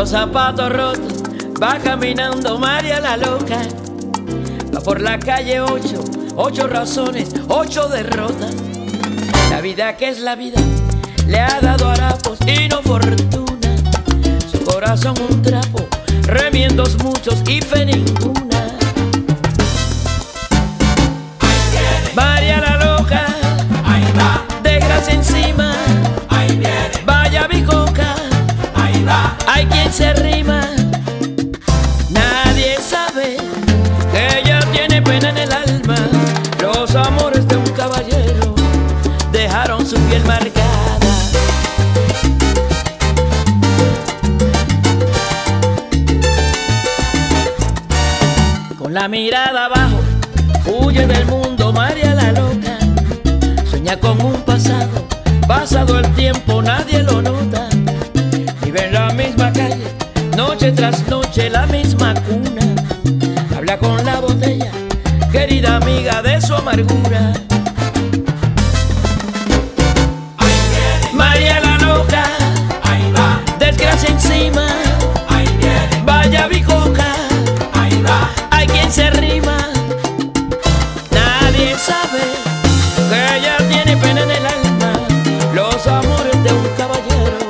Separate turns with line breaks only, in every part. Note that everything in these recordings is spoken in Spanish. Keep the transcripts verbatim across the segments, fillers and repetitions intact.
los zapatos rotos, va caminando María la loca. Va por la calle ocho, ocho razones, ocho derrotas. La vida que es la vida le ha dado harapos y no fortuna. Su corazón un trapo, remiendos muchos y fe ninguna. María la loca,
ahí va,
déjase encima,
ahí viene,
vaya bicoca,
ahí va,
hay quien se rima. Nadie sabe que ella tiene pena en el alma. Los amores de un caballero dejaron su piel marcada. Con la mirada abajo, huye del mundo María la loca. Sueña con un pasado, pasado el tiempo nadie lo nota. Vive en la misma calle, noche tras noche la misma cuna. Habla con la botella, querida amiga de su amargura.
ahí viene,
María la loca,
ahí va,
desgracia encima,
ahí viene,
vaya bicoca,
ahí va,
hay quien se rima. Nadie sabe que ella tiene pena en el alma. Los amores de un caballero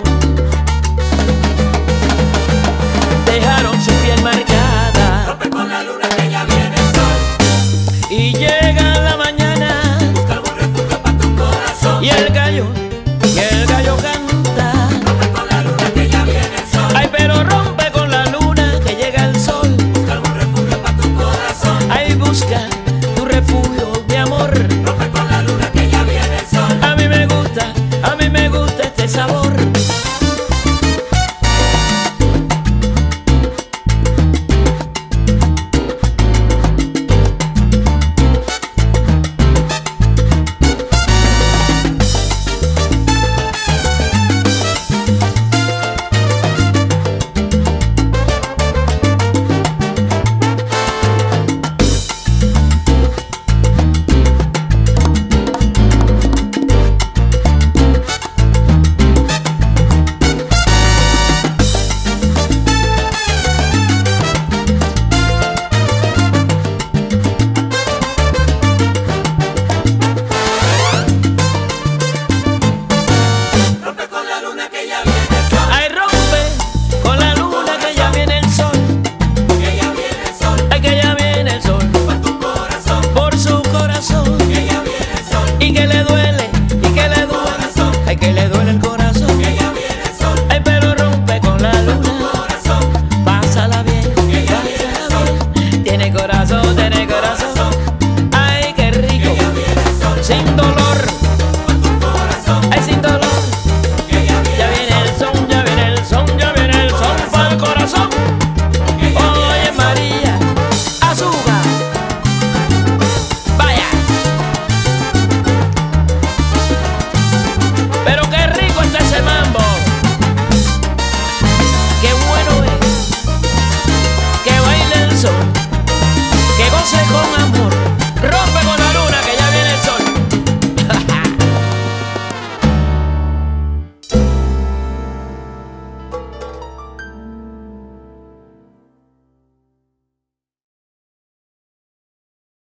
dejaron su piel marcada.
rompe con la luna que ya viene el sol,
Y llega la mañana
busca algún refugio para tu corazón.
y el gallo, y el gallo canta.
Rompe con la luna que ya viene el sol,
Ay, pero rompe con la luna que llega el sol.
busca algún refugio para tu corazón.
Ay, busca